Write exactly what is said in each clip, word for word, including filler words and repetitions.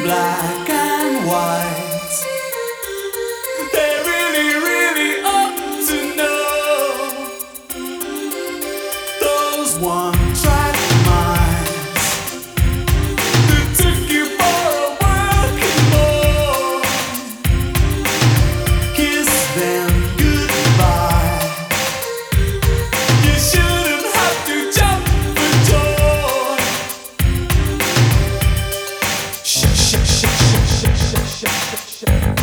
black and white. They really, really ought to know those one-track minds who took you for a working boy. Kiss them goodbye. You shouldn't have to jump for joy. Shh, shh, shh, shh, shh, shh, shh, shh, shh.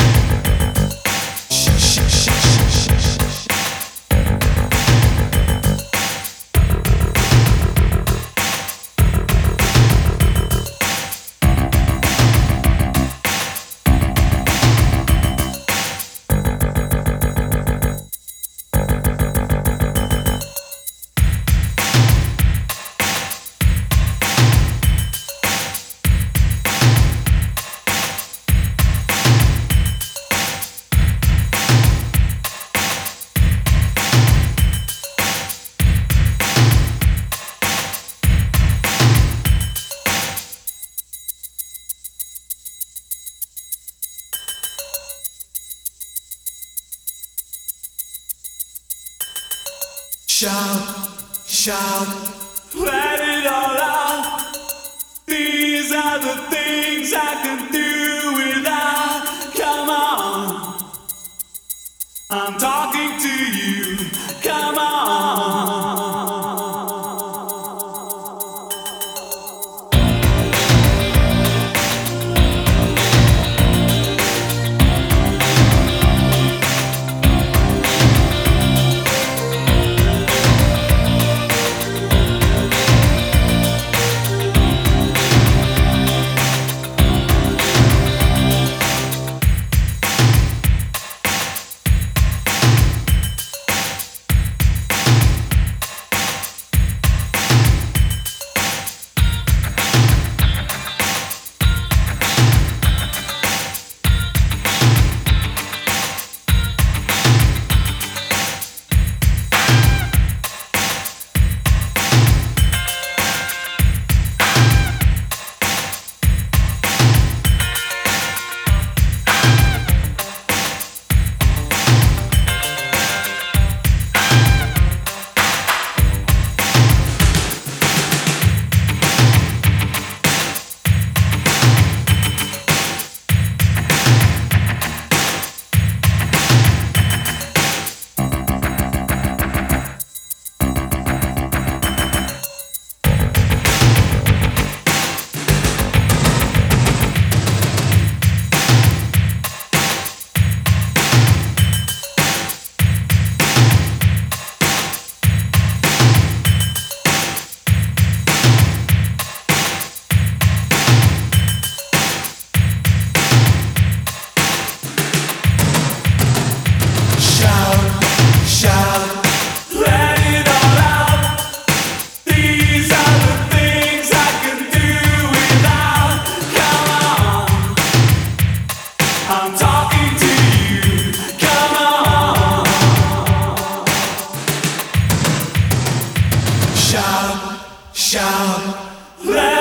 Shout, shout, let it all out. These are the things I can do without. Come on, I'm talking to you. Come on. I'm talking to you. Come on. Shout, shout, let